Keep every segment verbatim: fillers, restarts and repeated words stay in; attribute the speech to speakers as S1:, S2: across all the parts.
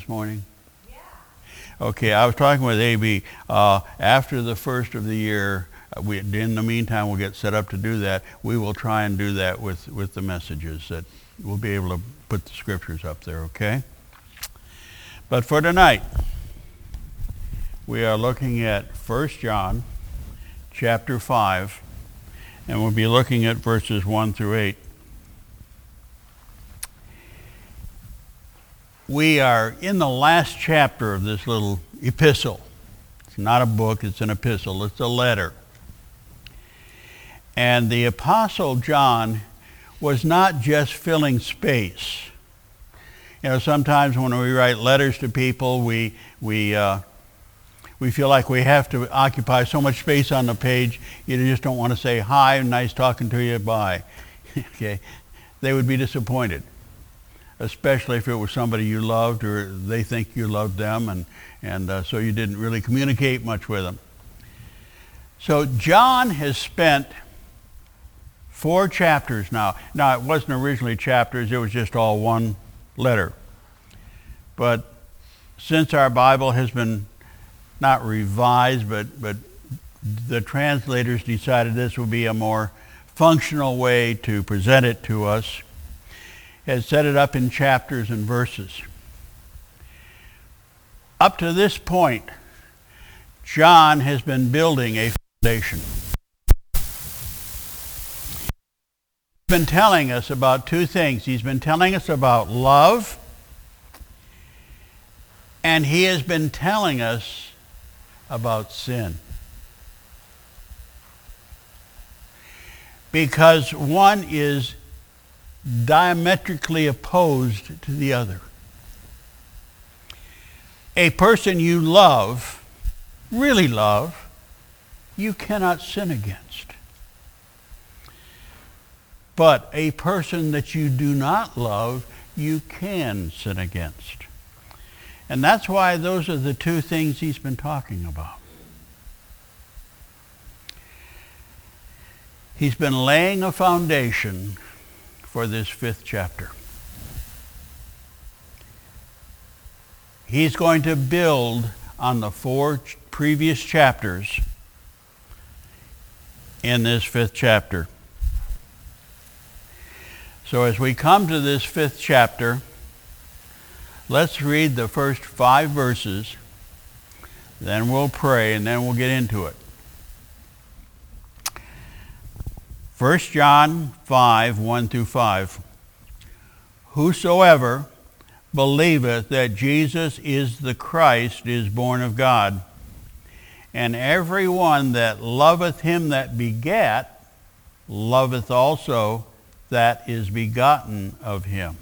S1: this morning? Yeah. Okay, I was talking with A B. Uh, after the first of the year, we, in the meantime, we'll get set up to do that. We will try and do that with, with the messages, that we'll be able to put the scriptures up there, okay? But for tonight, we are looking at First John chapter five, and we'll be looking at verses one through eight. We are in the last chapter of this little epistle. It's not a book, it's an epistle, it's a letter. And the Apostle John was not just filling space. You know, sometimes when we write letters to people, we we uh, we feel like we have to occupy so much space on the page, you just don't want to say, hi, nice talking to you, bye. Okay, they would be disappointed, especially if it was somebody you loved or they think you loved them, and, and uh, so you didn't really communicate much with them. So John has spent four chapters now. Now, it wasn't originally chapters, it was just all one letter. But since our Bible has been not revised, but, but the translators decided this would be a more functional way to present it to us, has set it up in chapters and verses. Up to this point, John has been building a foundation. He's been telling us about two things. He's been telling us about love, and he has been telling us about sin. Because one is diametrically opposed to the other. A person you love, really love, you cannot sin against. But a person that you do not love, you can sin against. And that's why those are the two things he's been talking about. He's been laying a foundation for this fifth chapter. He's going to build on the four ch- previous chapters in this fifth chapter. So as we come to this fifth chapter, let's read the first five verses, then we'll pray, and then we'll get into it. First John five, one through five. Whosoever believeth that Jesus is the Christ is born of God, and every one that loveth him that begat loveth also that is begotten of him.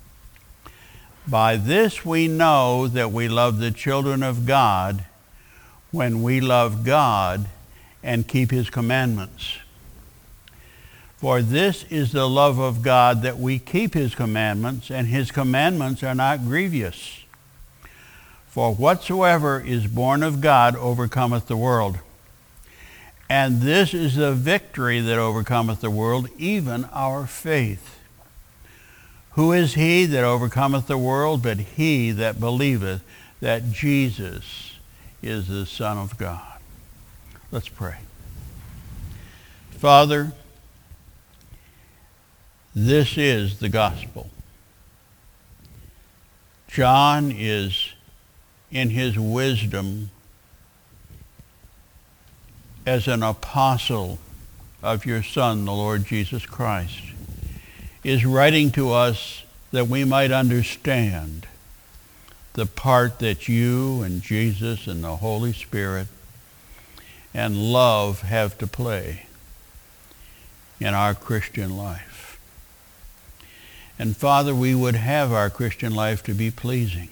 S1: By this we know that we love the children of God, when we love God and keep his commandments. For this is the love of God, that we keep his commandments, and his commandments are not grievous. For whatsoever is born of God overcometh the world. And this is the victory that overcometh the world, even our faith. Who is he that overcometh the world but he that believeth that Jesus is the Son of God? Let's pray. Father, this is the gospel. John is, in his wisdom, as an apostle of your Son, the Lord Jesus Christ, is writing to us that we might understand the part that you and Jesus and the Holy Spirit and love have to play in our Christian life. And Father, we would have our Christian life to be pleasing.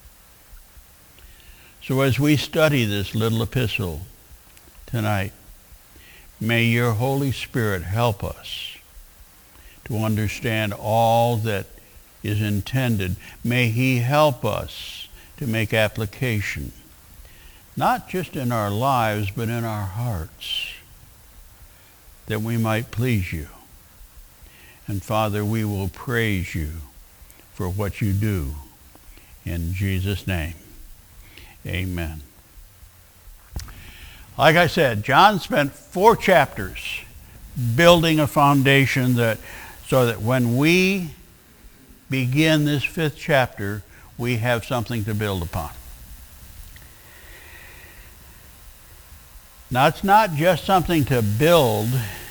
S1: So as we study this little epistle tonight, may your Holy Spirit help us to understand all that is intended. May he help us to make application, not just in our lives, but in our hearts, that we might please you. And Father, we will praise you for what you do In Jesus' name, amen. Like I said, John spent four chapters building a foundation that so that when we begin this fifth chapter, we have something to build upon. Now, it's not just something to build,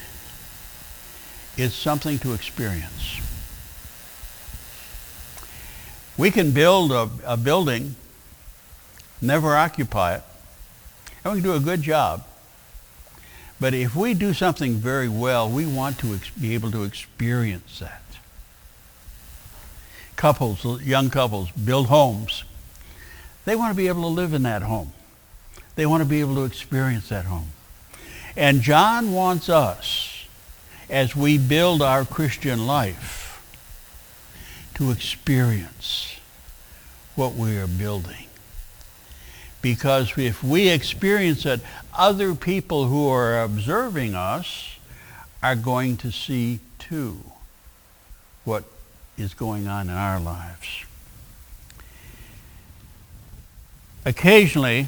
S1: it's something to experience. We can build a, a building, never occupy it, and we can do a good job. But if we do something very well, we want to ex- be able to experience that. Couples, young couples, build homes. They want to be able to live in that home. They want to be able to experience that home. And John wants us, as we build our Christian life, to experience what we are building. Because if we experience it, other people who are observing us are going to see too what is going on in our lives. Occasionally,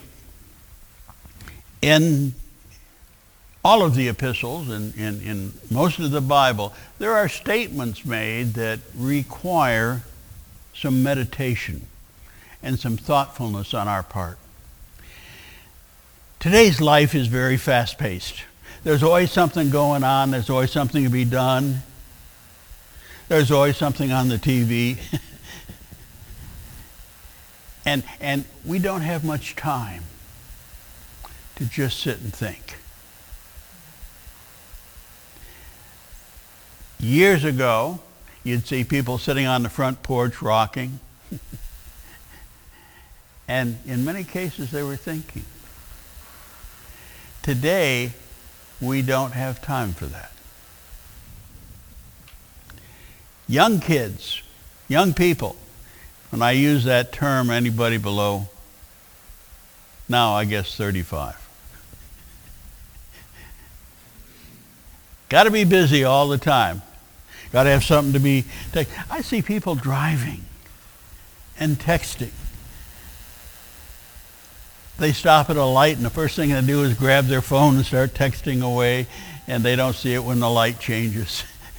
S1: in all of the epistles and in, in, in most of the Bible, there are statements made that require some meditation and some thoughtfulness on our part. Today's life is very fast-paced. There's always something going on. There's always something to be done. There's always something on the T V. and, and we don't have much time to just sit and think. Years ago, you'd see people sitting on the front porch rocking. And in many cases, they were thinking. Today, we don't have time for that. Young kids, young people, when I use that term, anybody below, now I guess thirty-five. Got to be busy all the time. Got to have something to be... Te- I see people driving and texting. They stop at a light, and the first thing they do is grab their phone and start texting away, and they don't see it when the light changes.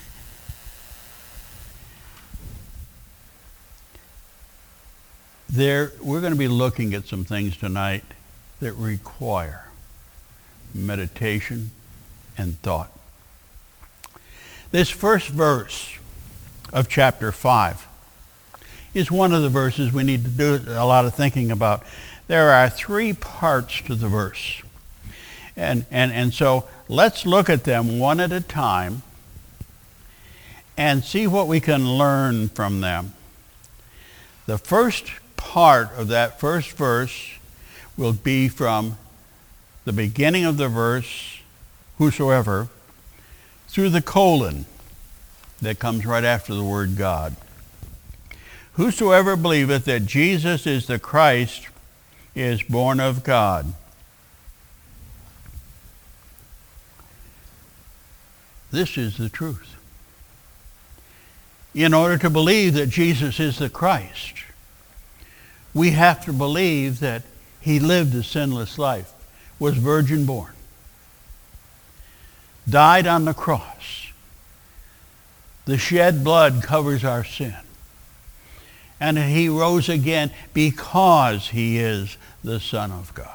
S1: There, we're going to be looking at some things tonight that require meditation and thought. This first verse of chapter five is one of the verses we need to do a lot of thinking about. There are three parts to the verse. And, and, and so let's look at them one at a time and see what we can learn from them. The first part of that first verse will be from the beginning of the verse, whosoever, through the colon that comes right after the word God. Whosoever believeth that Jesus is the Christ is born of God. This is the truth. In order to believe that Jesus is the Christ, we have to believe that he lived a sinless life, was virgin born, died on the cross. The shed blood covers our sin. And he rose again because he is the Son of God.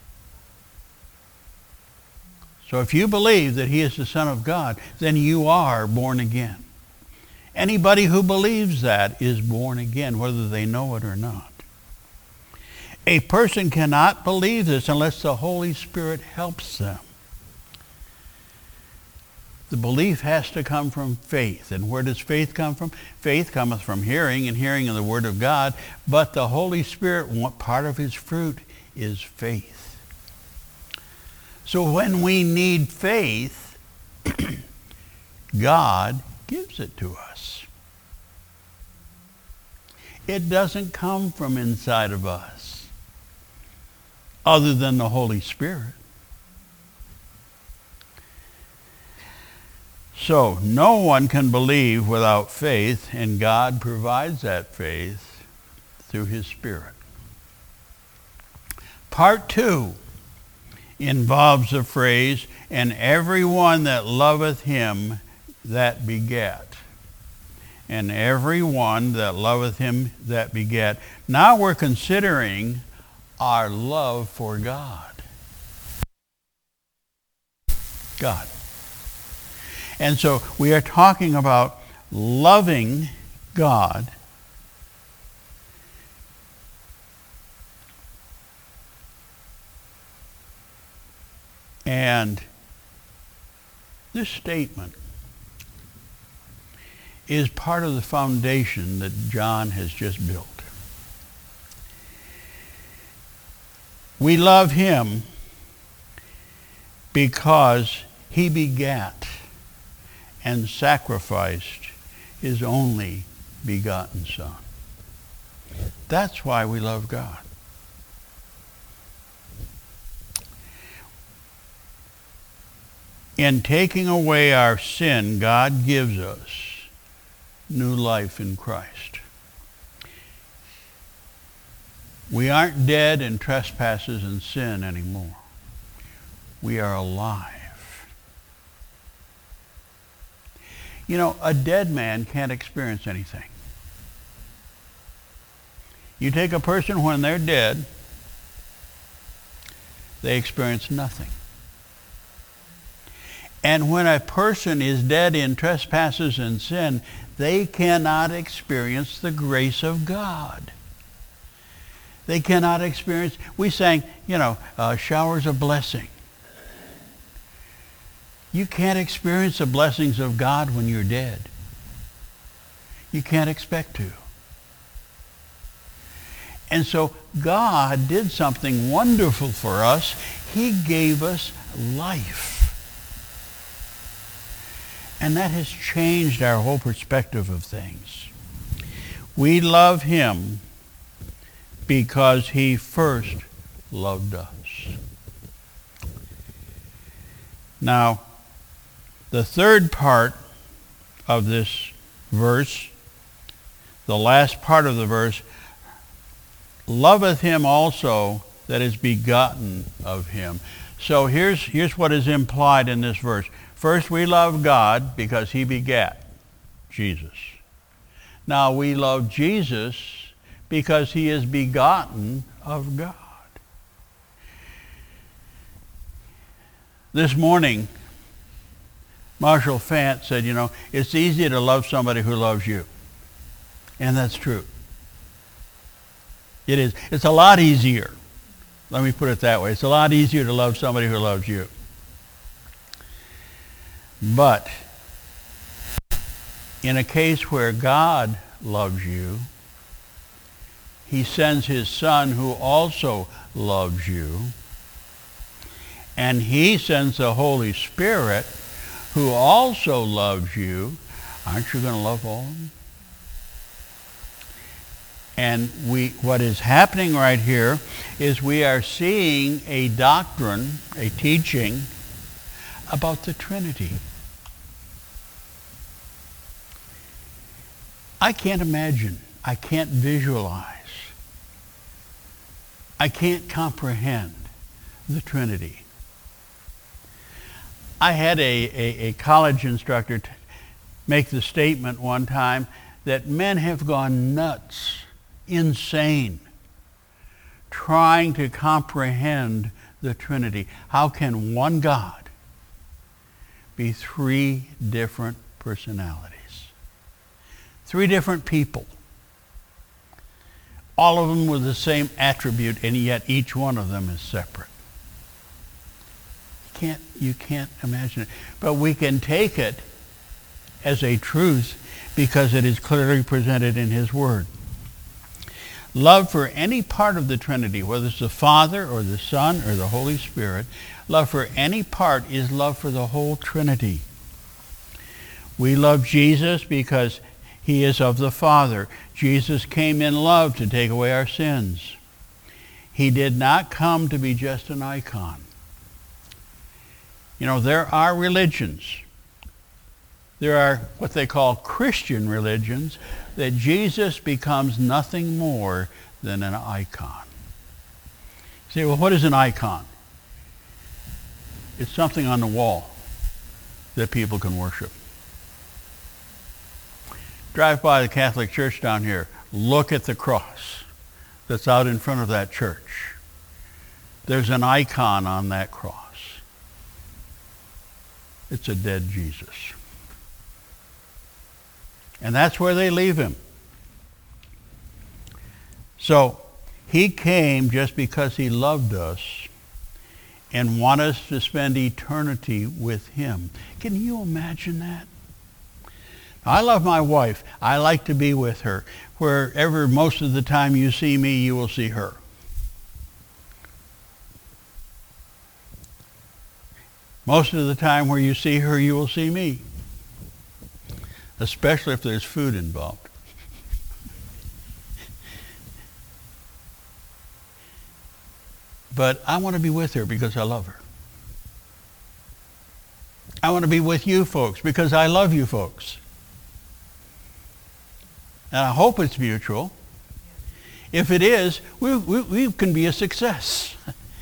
S1: So if you believe that he is the Son of God, then you are born again. Anybody who believes that is born again, whether they know it or not. A person cannot believe this unless the Holy Spirit helps them. The belief has to come from faith. And where does faith come from? Faith cometh from hearing, and hearing of the Word of God. But the Holy Spirit, part of his fruit is faith. So when we need faith, God gives it to us. It doesn't come from inside of us, other than the Holy Spirit. So no one can believe without faith, and God provides that faith through his Spirit. Part two involves the phrase, and everyone that loveth him that begat. And everyone that loveth him that begat. Now we're considering our love for God. God. And so we are talking about loving God and this statement is part of the foundation that John has just built. We love him because he begat and sacrificed his only begotten Son. That's why we love God. In taking away our sin, God gives us new life in Christ. We aren't dead in trespasses and sin anymore. We are alive. You know, a dead man can't experience anything. You take a person when they're dead, they experience nothing. And when a person is dead in trespasses and sin, they cannot experience the grace of God. They cannot experience, we sang, you know, uh, showers of blessing. You can't experience the blessings of God when you're dead. You can't expect to. And so God did something wonderful for us. He gave us life. And that has changed our whole perspective of things. We love him because he first loved us. Now, the third part of this verse, the last part of the verse, loveth him also that is begotten of him. So here's, here's what is implied in this verse. First, we love God because he begat Jesus. Now, we love Jesus because he is begotten of God. This morning, Marshall Fant said, you know, it's easy to love somebody who loves you. And that's true. It is. It's a lot easier. Let me put it that way. It's a lot easier to love somebody who loves you. But in a case where God loves you, he sends his Son who also loves you, and he sends the Holy Spirit who also loves you. Aren't you going to love all of them? And we, what is happening right here is we are seeing a doctrine, a teaching about the Trinity. I can't imagine. I can't visualize. I can't comprehend the Trinity. I had a, a, a college instructor t- make the statement one time that men have gone nuts, insane, trying to comprehend the Trinity. How can one God be three different personalities? Three different people. All of them with the same attribute, and yet each one of them is separate. You can't, you can't imagine it. But we can take it as a truth because it is clearly presented in his Word. Love for any part of the Trinity, whether it's the Father or the Son or the Holy Spirit, love for any part is love for the whole Trinity. We love Jesus because he is of the Father. Jesus came in love to take away our sins. He did not come to be just an icon. You know, there are religions there are what they call Christian religions, that Jesus becomes nothing more than an icon. You say, well, what is an icon? It's something on the wall that people can worship. Drive by the Catholic Church down here. Look at the cross that's out in front of that church. There's an icon on that cross. It's a dead Jesus. And that's where they leave him. So he came just because he loved us and wanted us to spend eternity with him. Can you imagine that? I love my wife. I like to be with her. Wherever most of the time you see me, you will see her. Most of the time where you see her, you will see me. Especially if there's food involved. But I want to be with her because I love her. I want to be with you folks because I love you folks. And I hope it's mutual. If it is, we, we, we can be a success.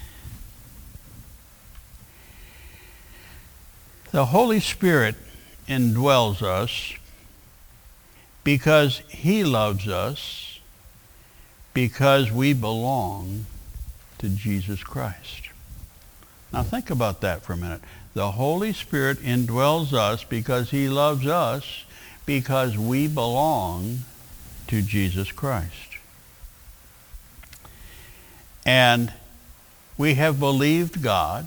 S1: The Holy Spirit indwells us because he loves us, because we belong to Jesus Christ. Now think about that for a minute. The Holy Spirit indwells us because he loves us, because we belong to Jesus Christ. And we have believed God,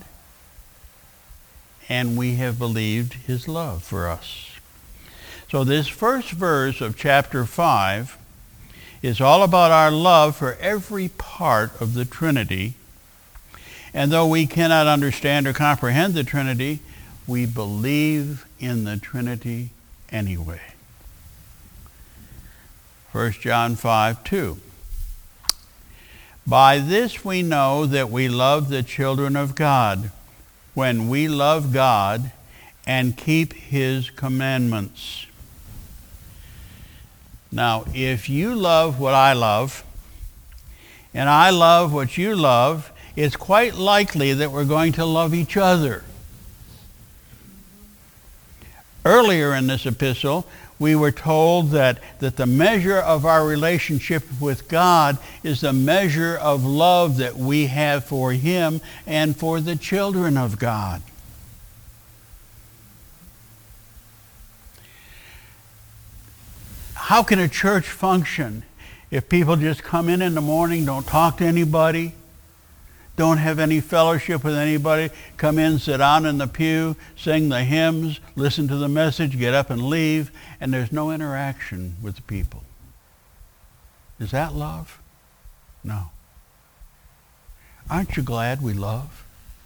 S1: and we have believed his love for us. So this first verse of chapter five is all about our love for every part of the Trinity. And though we cannot understand or comprehend the Trinity, we believe in the Trinity anyway. First John five two. By this we know that we love the children of God, when we love God and keep his commandments. Now, if you love what I love, and I love what you love, it's quite likely that we're going to love each other. Earlier in this epistle, we were told that, that the measure of our relationship with God is the measure of love that we have for him and for the children of God. How can a church function if people just come in in the morning, don't talk to anybody, don't have any fellowship with anybody, come in, sit down in the pew, sing the hymns, listen to the message, get up and leave, and there's no interaction with the people? Is that love? No. Aren't you glad we love?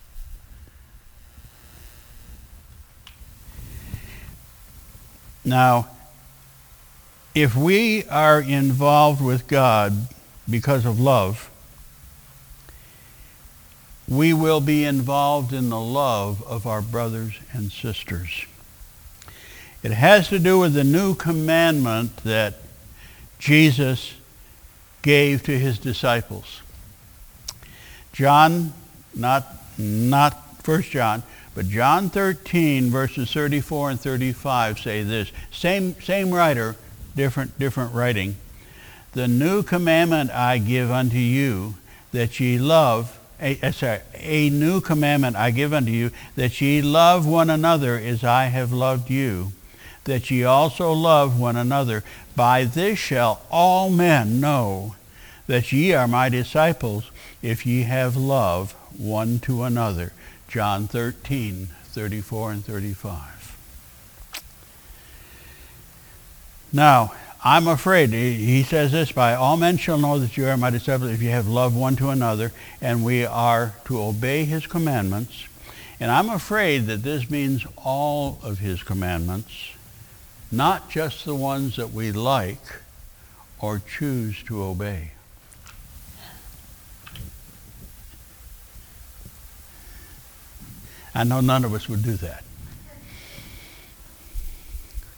S1: Now, if we are involved with God because of love, we will be involved in the love of our brothers and sisters. It has to do with the new commandment that Jesus gave to his disciples. John, not, not First John, but John thirteen, verses thirty-four and thirty-five say this. Same, same writer, different, different writing. The new commandment I give unto you, that ye love, A, sorry, a new commandment I give unto you, that ye love one another as I have loved you, that ye also love one another. By this shall all men know that ye are my disciples, if ye have love one to another. John thirteen, thirty-four and thirty-five. Now, I'm afraid, he says this, by all men shall know that you are my disciples if you have love one to another, and we are to obey his commandments. And I'm afraid that this means all of his commandments, not just the ones that we like or choose to obey. I know none of us would do that.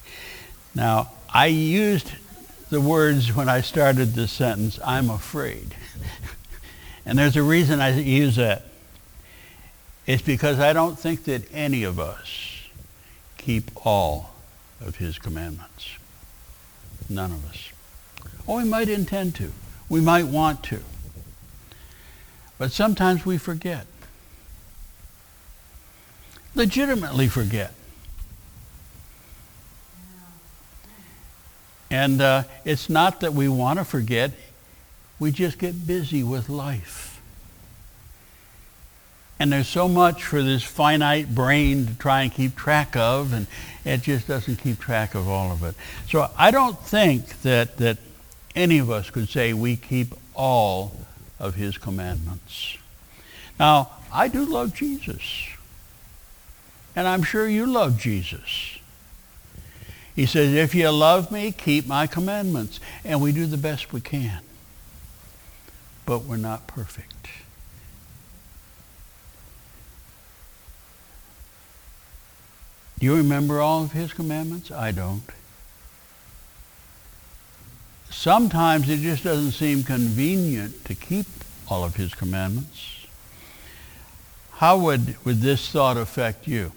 S1: Now, I used the words when I started this sentence, I'm afraid. And there's a reason I use that. It's because I don't think that any of us keep all of his commandments. None of us. Oh, we might intend to. We might want to. But sometimes we forget. Legitimately forget. And uh, it's not that we want to forget. We just get busy with life. And there's so much for this finite brain to try and keep track of, and it just doesn't keep track of all of it. So I don't think that, that any of us could say we keep all of his commandments. Now, I do love Jesus. And I'm sure you love Jesus. He says, if you love me, keep my commandments. And we do the best we can. But we're not perfect. Do you remember all of his commandments? I don't. Sometimes it just doesn't seem convenient to keep all of his commandments. How would, would this thought affect you?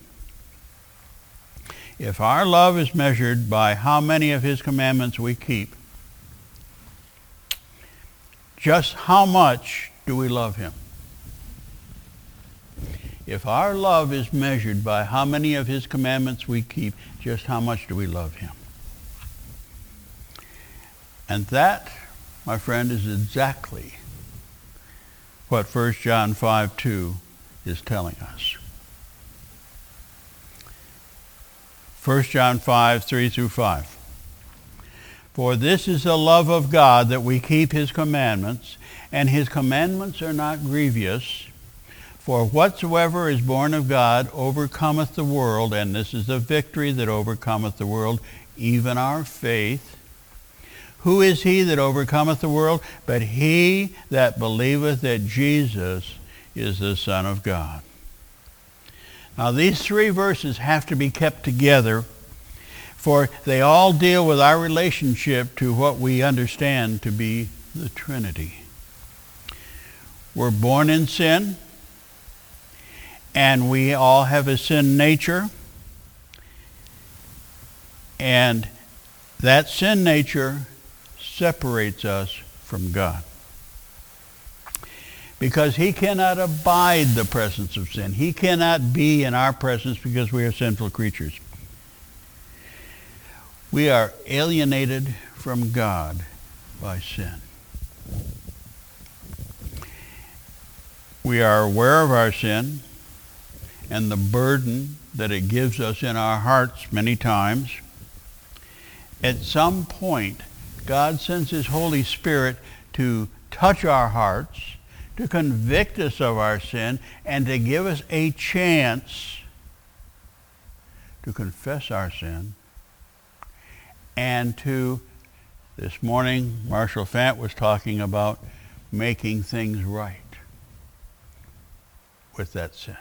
S1: If our love is measured by how many of his commandments we keep, just how much do we love him? If our love is measured by how many of his commandments we keep, just how much do we love him? And that, my friend, is exactly what First John five two is telling us. First John five, three through five. For this is the love of God, that we keep his commandments, and his commandments are not grievous. For whatsoever is born of God overcometh the world, and this is the victory that overcometh the world, even our faith. Who is he that overcometh the world? But he that believeth that Jesus is the Son of God. Now these three verses have to be kept together, for they all deal with our relationship to what we understand to be the Trinity. We're born in sin, and we all have a sin nature, and that sin nature separates us from God. Because he cannot abide the presence of sin. He cannot be in our presence because we are sinful creatures. We are alienated from God by sin. We are aware of our sin and the burden that it gives us in our hearts many times. At some point, God sends his Holy Spirit to touch our hearts, to convict us of our sin, and to give us a chance to confess our sin, and to, this morning, Marshall Fant was talking about making things right with that sin.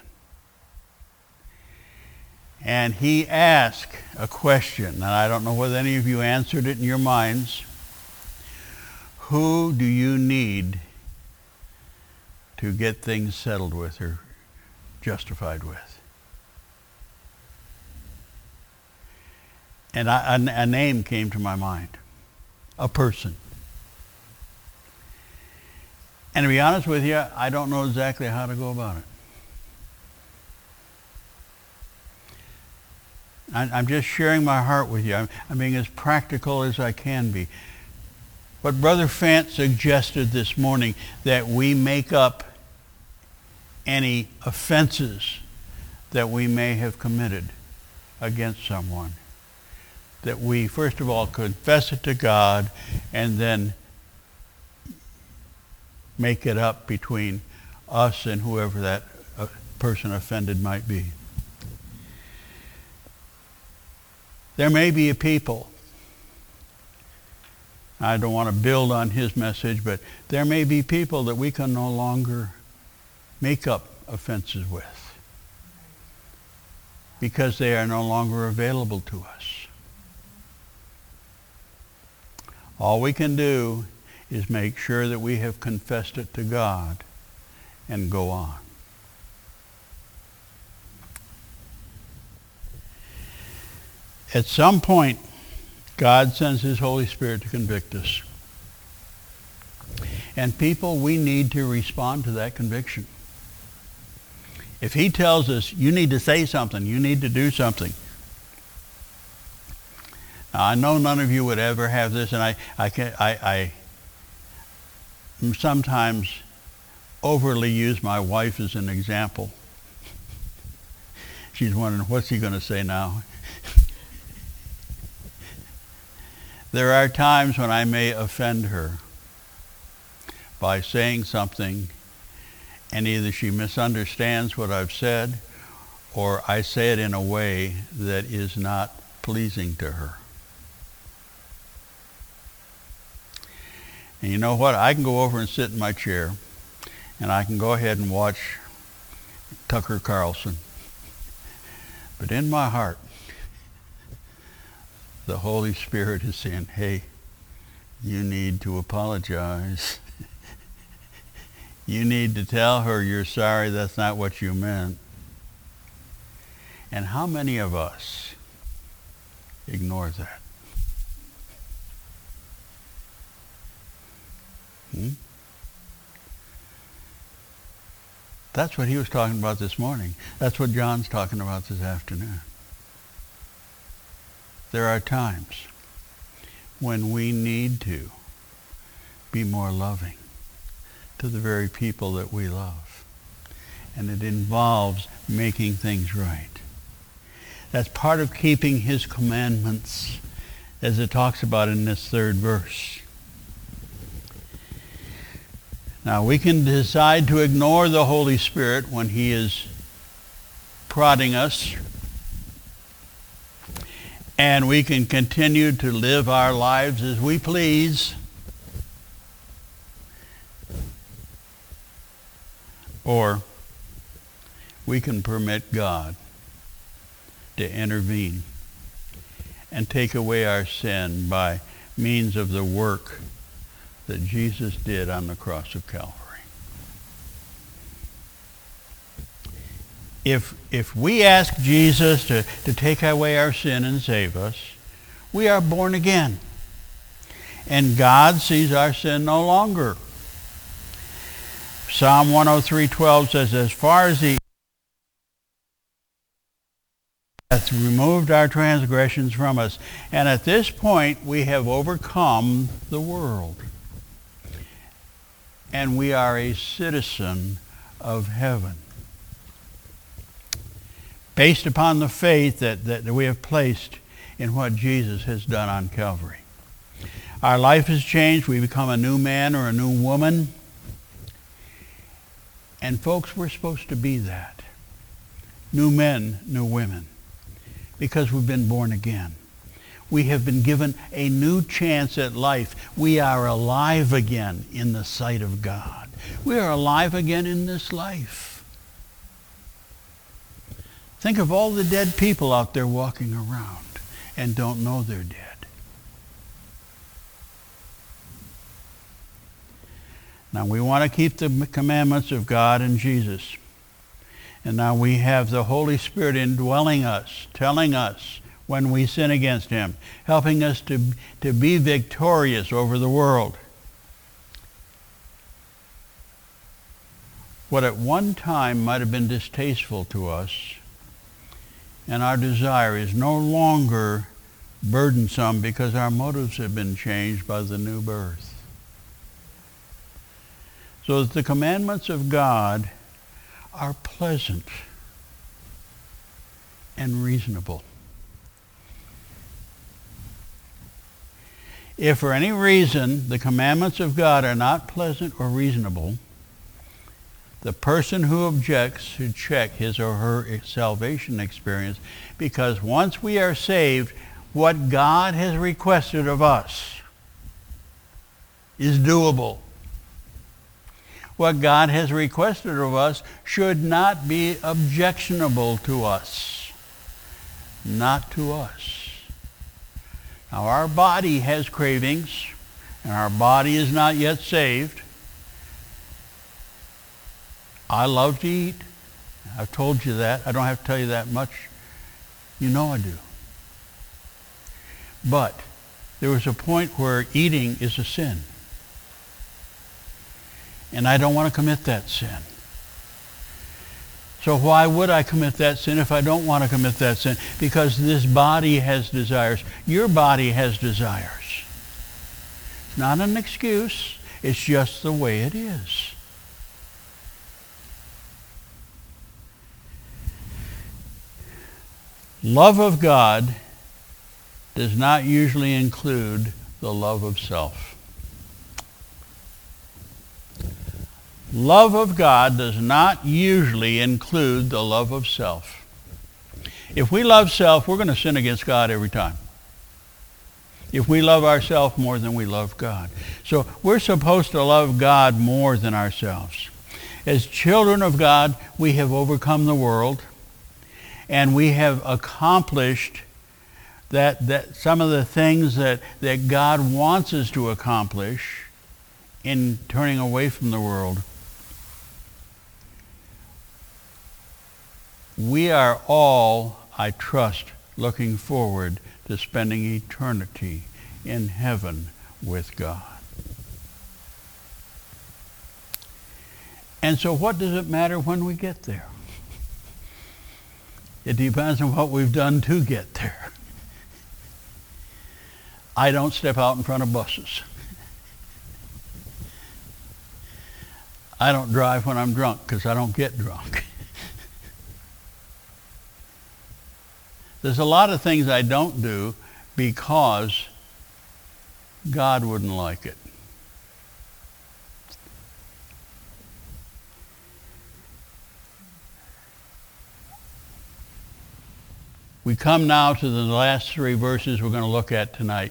S1: And he asked a question, and I don't know whether any of you answered it in your minds. Who do you need to get things settled with or justified with? And I, a, a name came to my mind. A person. And to be honest with you, I don't know exactly how to go about it. I, I'm just sharing my heart with you. I'm, I'm being as practical as I can be. But Brother Fant suggested this morning that we make up any offenses that we may have committed against someone. That we, first of all, confess it to God and then make it up between us and whoever that uh, person offended might be. There may be a people, I don't want to build on his message, but there may be people that we can no longer make up offenses with because they are no longer available to us. All we can do is make sure that we have confessed it to God and go on. At some point, God sends his Holy Spirit to convict us. And people, we need to respond to that conviction. If he tells us, you need to say something, you need to do something. Now, I know none of you would ever have this, and I, I, can, I, I sometimes overly use my wife as an example. She's wondering, what's he going to say now? There are times when I may offend her by saying something, and either she misunderstands what I've said, or I say it in a way that is not pleasing to her. And you know what? I can go over and sit in my chair, and I can go ahead and watch Tucker Carlson. But in my heart, the Holy Spirit is saying, hey, you need to apologize. You need to tell her you're sorry, that's not what you meant. And how many of us ignore that? Hmm? That's what he was talking about this morning. That's what John's talking about this afternoon. There are times when we need to be more loving to the very people that we love. And it involves making things right. That's part of keeping his commandments, as it talks about in this third verse. Now, we can decide to ignore the Holy Spirit when he is prodding us, and we can continue to live our lives as we please, or we can permit God to intervene and take away our sin by means of the work that Jesus did on the cross of Calvary. If, if we ask Jesus to, to take away our sin and save us, we are born again. And God sees our sin no longer. Psalm one oh three twelve says, as far as the hath removed our transgressions from us. And at this point, we have overcome the world. And we are a citizen of heaven, based upon the faith that, that we have placed in what Jesus has done on Calvary. Our life has changed. We become a new man or a new woman. And folks, we're supposed to be that. New men, new women. Because we've been born again. We have been given a new chance at life. We are alive again in the sight of God. We are alive again in this life. Think of all the dead people out there walking around and don't know they're dead. Now, we want to keep the commandments of God and Jesus. And now we have the Holy Spirit indwelling us, telling us when we sin against him, helping us to, to be victorious over the world. What at one time might have been distasteful to us, and our desire is no longer burdensome because our motives have been changed by the new birth. So that the commandments of God are pleasant and reasonable. If for any reason the commandments of God are not pleasant or reasonable, the person who objects should check his or her salvation experience, because once we are saved, what God has requested of us is doable. What God has requested of us should not be objectionable to us. Not to us. Now, our body has cravings. and our body is not yet saved. I love to eat. I've told you that. I don't have to tell you that much. You know I do. But there was a point where eating is a sin. And I don't want to commit that sin. So why would I commit that sin if I don't want to commit that sin? Because this body has desires. Your body has desires. It's not an excuse. It's just the way it is. Love of God does not usually include the love of self. Love of God does not usually include the love of self. If we love self, we're going to sin against God every time. If we love ourselves more than we love God. So we're supposed to love God more than ourselves. As children of God, we have overcome the world, and we have accomplished that, that some of the things that, that God wants us to accomplish in turning away from the world. We are all, I trust, looking forward to spending eternity in heaven with God. And so what does it matter when we get there? It depends on what we've done to get there. I don't step out in front of buses. I don't drive when I'm drunk because I don't get drunk. There's a lot of things I don't do because God wouldn't like it. We come now to the last three verses we're going to look at tonight.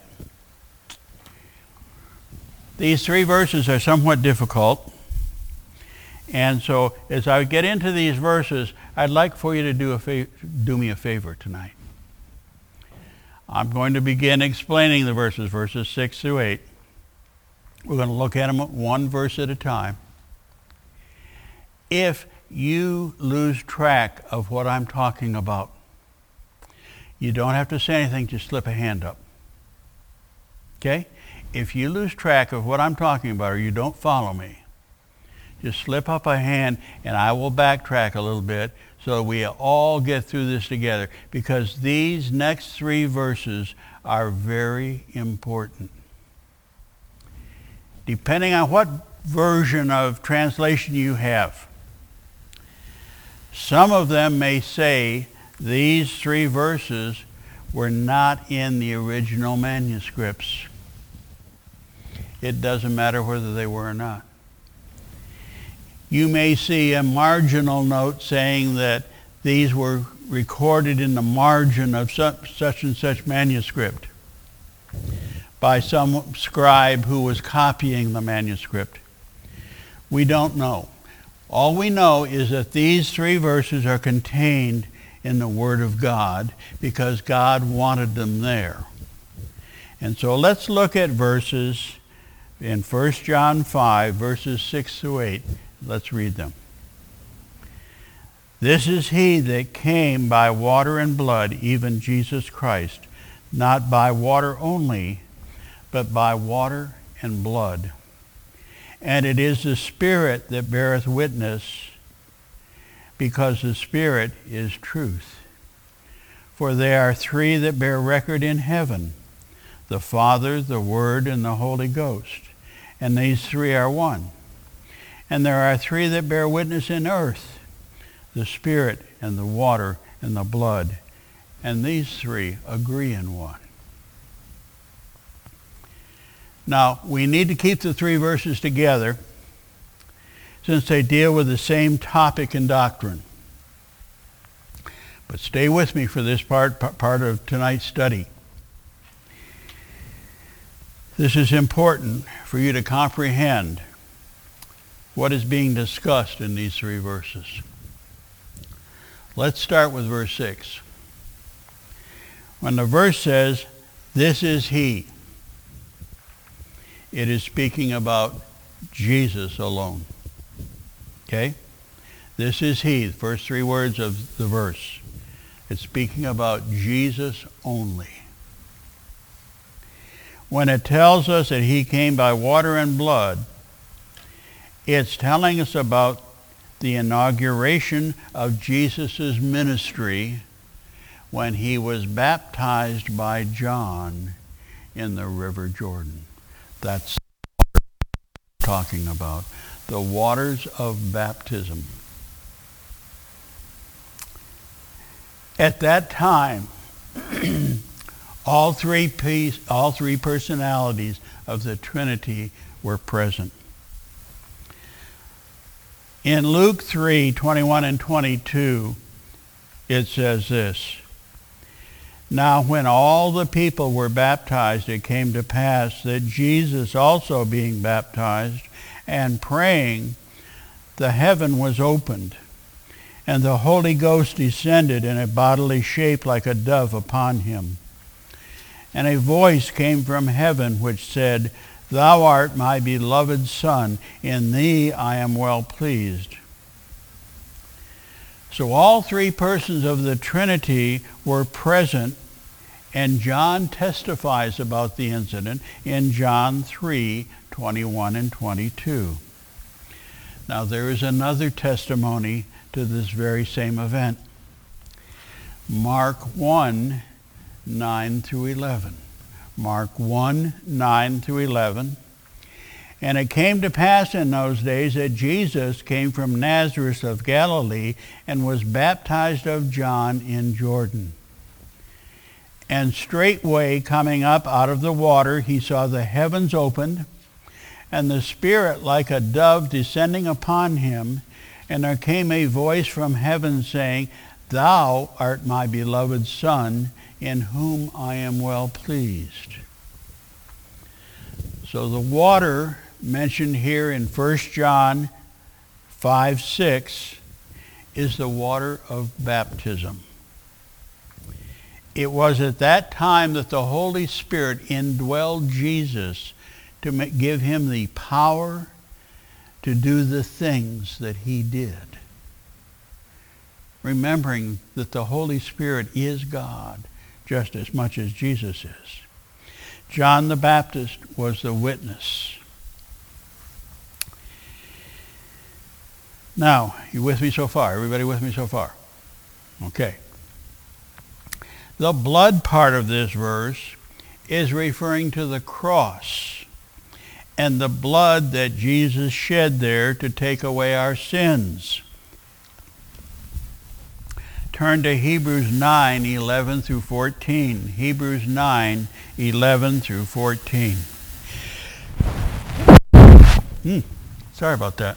S1: These three verses are somewhat difficult. And so as I get into these verses, I'd like for you to do, a fa- do me a favor tonight. I'm going to begin explaining the verses, verses six through eight. We're going to look at them one verse at a time. If you lose track of what I'm talking about, you don't have to say anything, just slip a hand up. Okay? If you lose track of what I'm talking about or you don't follow me, just slip up a hand and I will backtrack a little bit so we all get through this together, because these next three verses are very important. Depending on what version of translation you have, some of them may say these three verses were not in the original manuscripts. It doesn't matter whether they were or not. You may see a marginal note saying that these were recorded in the margin of such and such manuscript by some scribe who was copying the manuscript. We don't know. All we know is that these three verses are contained in the Word of God because God wanted them there. And so let's look at verses in First John five, verses six through eight. Let's read them. This is he that came by water and blood, even Jesus Christ, not by water only, but by water and blood. And it is the Spirit that beareth witness, because the Spirit is truth. For there are three that bear record in heaven, the Father, the Word, and the Holy Ghost. And these three are one. And there are three that bear witness in earth, the Spirit and the water and the blood. And these three agree in one. Now, we need to keep the three verses together since they deal with the same topic and doctrine. But stay with me for this part, part of tonight's study. This is important for you to comprehend what is being discussed in these three verses. Let's start with verse six. When the verse says, this is he, it is speaking about Jesus alone. Okay? This is he, the first three words of the verse. It's speaking about Jesus only. When it tells us that he came by water and blood, it's telling us about the inauguration of Jesus' ministry when he was baptized by John in the River Jordan. That's what we're talking about. The waters of baptism. At that time, all three piece, all three personalities of the Trinity were present. In Luke three, twenty-one and twenty-two, it says this, "Now when all the people were baptized, it came to pass that Jesus also being baptized and praying, the heaven was opened, and the Holy Ghost descended in a bodily shape like a dove upon him. And a voice came from heaven which said, Thou art my beloved Son, in thee I am well pleased." So all three persons of the Trinity were present, and John testifies about the incident in John three, twenty-one and twenty-two. Now there is another testimony to this very same event. Mark one, nine through eleven. Mark one, nine through eleven. "And it came to pass in those days that Jesus came from Nazareth of Galilee and was baptized of John in Jordan. And straightway coming up out of the water, he saw the heavens opened, and the Spirit like a dove descending upon him. And there came a voice from heaven saying, Thou art my beloved Son, in whom I am well pleased." So the water mentioned here in First John five, six is the water of baptism. It was at that time that the Holy Spirit indwelled Jesus to give him the power to do the things that he did. Remembering that the Holy Spirit is God just as much as Jesus is. John the Baptist was the witness. Now, you with me so far? Everybody with me so far? Okay. The blood part of this verse is referring to the cross and the blood that Jesus shed there to take away our sins. Turn to Hebrews nine, eleven through fourteen. Hebrews nine, eleven through fourteen. Hmm, sorry about that.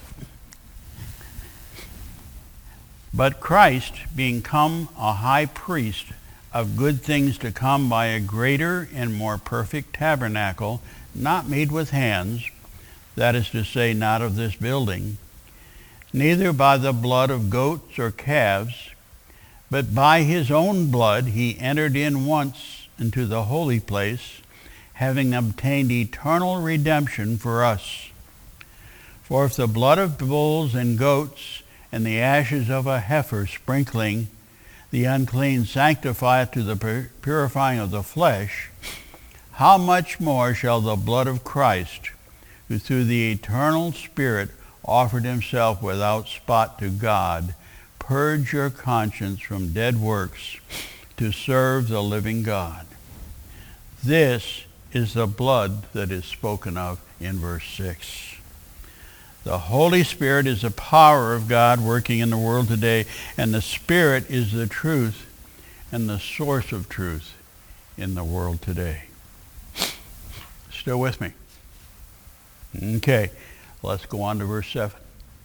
S1: "But Christ, being come a high priest of good things to come by a greater and more perfect tabernacle, not made with hands, that is to say, not of this building, neither by the blood of goats or calves, but by his own blood he entered in once into the holy place, having obtained eternal redemption for us. For if the blood of bulls and goats and the ashes of a heifer sprinkling the unclean sanctifieth to the purifying of the flesh, how much more shall the blood of Christ, who through the eternal Spirit offered himself without spot to God, purge your conscience from dead works to serve the living God." This is the blood that is spoken of in verse six. The Holy Spirit is the power of God working in the world today, and the Spirit is the truth and the source of truth in the world today. Still with me? Okay, let's go on to verse seven.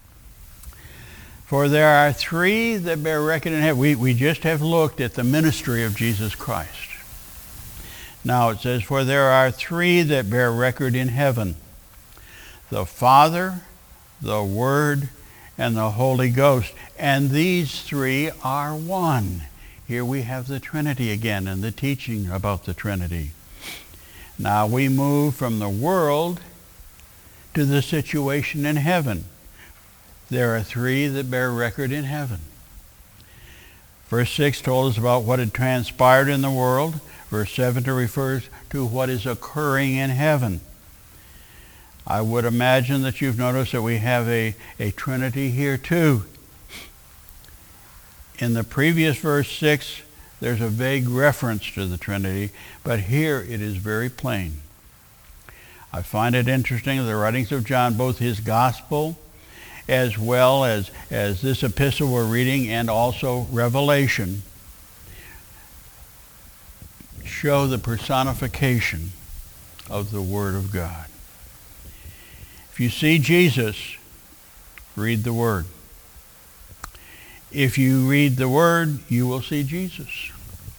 S1: "For there are three that bear record in heaven." We, we just have looked at the ministry of Jesus Christ. Now it says, "For there are three that bear record in heaven, the Father, the Word, and the Holy Ghost. And these three are one." Here we have the Trinity again and the teaching about the Trinity. Now we move from the world to the situation in heaven. There are three that bear record in heaven. Verse six told us about what had transpired in the world. Verse seven refers to what is occurring in heaven. I would imagine that you've noticed that we have a, a Trinity here too. In the previous verse six, there's a vague reference to the Trinity, but here it is very plain. I find it interesting that the writings of John, both his gospel as well as, as this epistle we're reading and also Revelation, show the personification of the Word of God. If you see Jesus, read the Word. If you read the Word, you will see Jesus.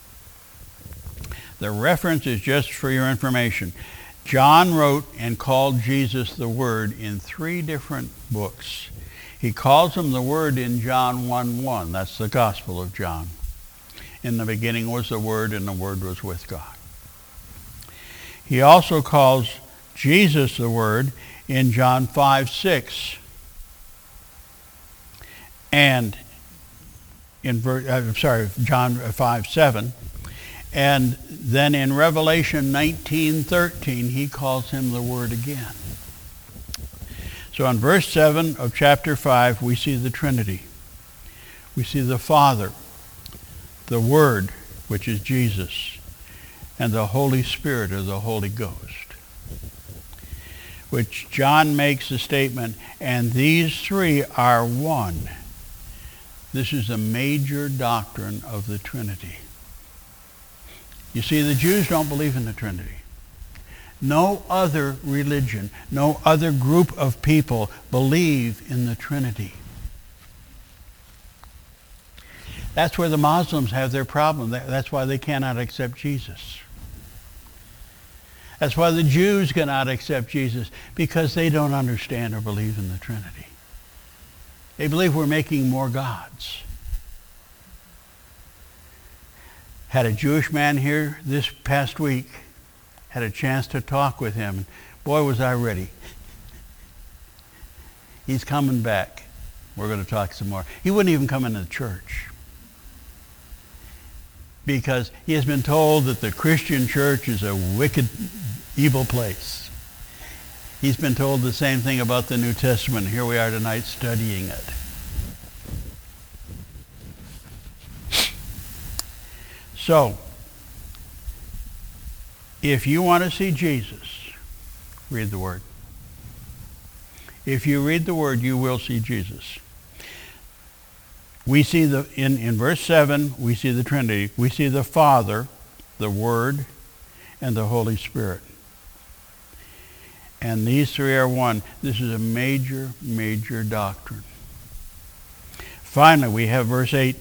S1: The reference is just for your information. John wrote and called Jesus the Word in three different books. He calls him the Word in John one one. That's the Gospel of John. In the beginning was the Word, and the Word was with God. He also calls Jesus the Word in John five six. And in ver- I'm sorry, John five seven. And then in Revelation nineteen thirteen, he calls him the Word again. So in verse seven of chapter five, we see the Trinity. We see the Father, the Word, which is Jesus, and the Holy Spirit, or the Holy Ghost, which John makes the statement, and these three are one. This is a major doctrine of the Trinity. You see, the Jews don't believe in the Trinity. No other religion, no other group of people believe in the Trinity. That's where the Muslims have their problem. That's why they cannot accept Jesus. That's why the Jews cannot accept Jesus, because they don't understand or believe in the Trinity. They believe we're making more gods. Had a Jewish man here this past week, had a chance to talk with him. Boy, was I ready. He's coming back. We're going to talk some more. He wouldn't even come into the church, because he has been told that the Christian church is a wicked, evil place. He's been told the same thing about the New Testament. Here we are tonight studying it. So, if you want to see Jesus, read the Word. If you read the Word, you will see Jesus. We see the in, in verse seven, we see the Trinity. We see the Father, the Word, and the Holy Spirit. And these three are one. This is a major, major doctrine. Finally, we have verse eight.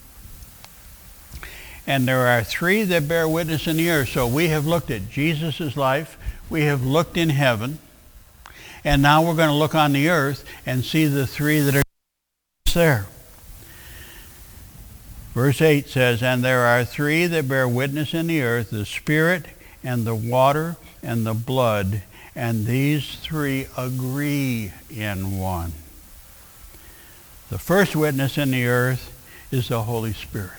S1: And there are three that bear witness in the earth. So we have looked at Jesus' life. We have looked in heaven. And now we're going to look on the earth and see the three that are there. Verse eight says, and there are three that bear witness in the earth, the Spirit and the water and the blood, and these three agree in one. The first witness in the earth is the Holy Spirit.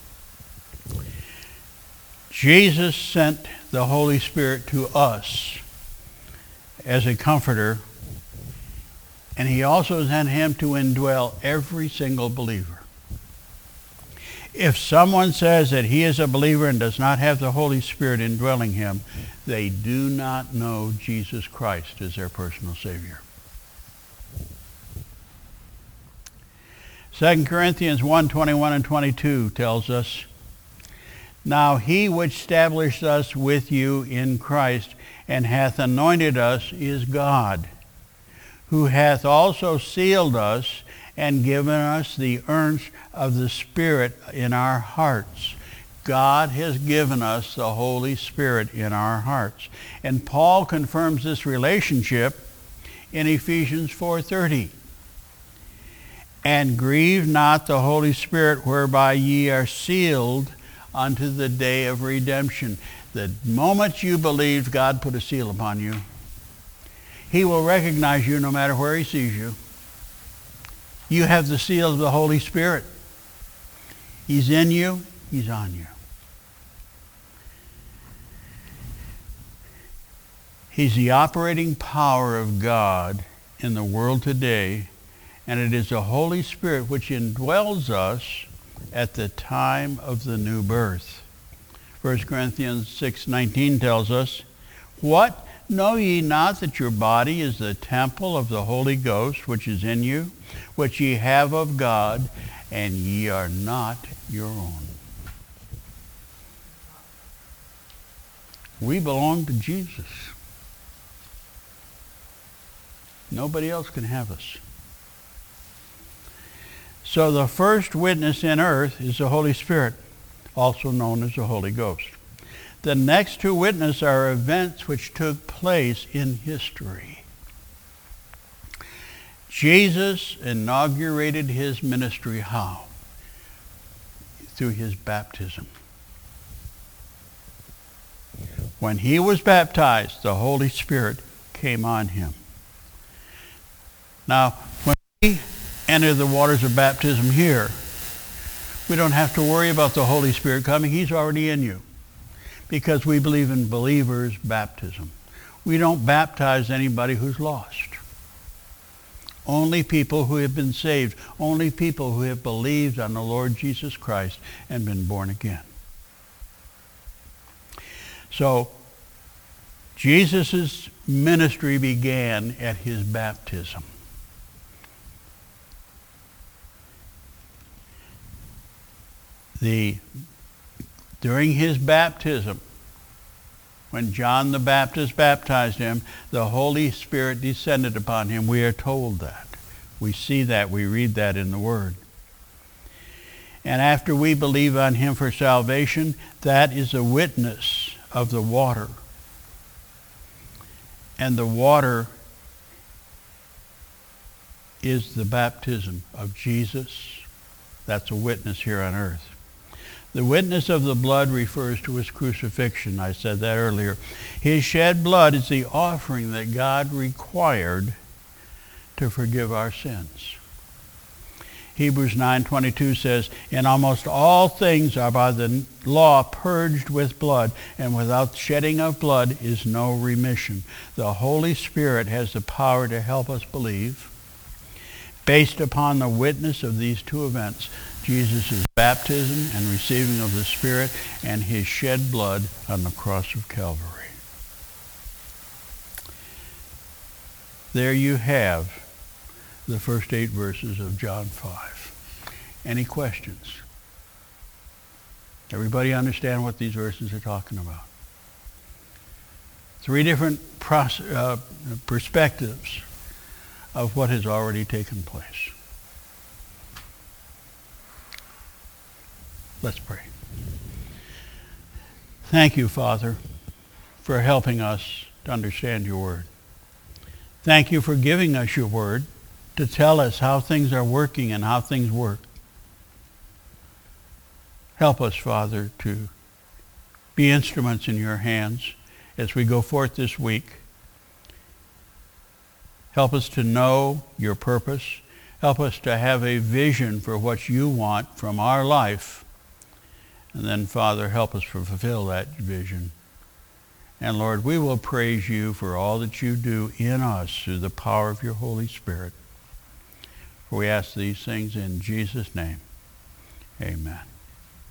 S1: Jesus sent the Holy Spirit to us as a comforter, and he also sent him to indwell every single believer. If someone says that he is a believer and does not have the Holy Spirit indwelling him, they do not know Jesus Christ as their personal Savior. Second Corinthians one, twenty-one and twenty-two tells us, now he which established us with you in Christ and hath anointed us is God, who hath also sealed us and given us the urge of the Spirit in our hearts. God has given us the Holy Spirit in our hearts. And Paul confirms this relationship in Ephesians four thirty. And grieve not the Holy Spirit, whereby ye are sealed unto the day of redemption. The moment you believed, God put a seal upon you. He will recognize you no matter where he sees you. You have the seal of the Holy Spirit. He's in you. He's on you. He's the operating power of God in the world today, and it is the Holy Spirit which indwells us at the time of the new birth. First Corinthians six nineteen tells us, "What? Know ye not that your body is the temple of the Holy Ghost, which is in you, which ye have of God, and ye are not your own?" We belong to Jesus. Nobody else can have us. So the first witness in earth is the Holy Spirit, also known as the Holy Ghost. The next two witnesses are events which took place in history. Jesus inaugurated his ministry how? Through his baptism. When he was baptized, the Holy Spirit came on him. Now, when we enter the waters of baptism here, we don't have to worry about the Holy Spirit coming. He's already in you, because we believe in believers' baptism. We don't baptize anybody who's lost. Only people who have been saved. Only people who have believed on the Lord Jesus Christ and been born again. So, Jesus' ministry began at his baptism. The, during his baptism, when John the Baptist baptized him, the Holy Spirit descended upon him. We are told that. We see that. We read that in the Word. And after we believe on him for salvation, that is a witness of the water. And the water is the baptism of Jesus. That's a witness here on earth. The witness of the blood refers to his crucifixion. I said that earlier. His shed blood is the offering that God required to forgive our sins. Hebrews nine twenty-two says, "In almost all things are by the law purged with blood, and without shedding of blood is no remission." The Holy Spirit has the power to help us believe based upon the witness of these two events: Jesus' baptism and receiving of the Spirit, and his shed blood on the cross of Calvary. There you have the first eight verses of John five. Any questions? Everybody understand what these verses are talking about? Three different pros- uh, perspectives of what has already taken place. Let's pray. Thank you, Father, for helping us to understand your word. Thank you for giving us your word to tell us how things are working and how things work. Help us, Father, to be instruments in your hands as we go forth this week. Help us to know your purpose. Help us to have a vision for what you want from our life. And then, Father, help us to fulfill that vision. And Lord, we will praise you for all that you do in us through the power of your Holy Spirit. For we ask these things in Jesus' name. Amen.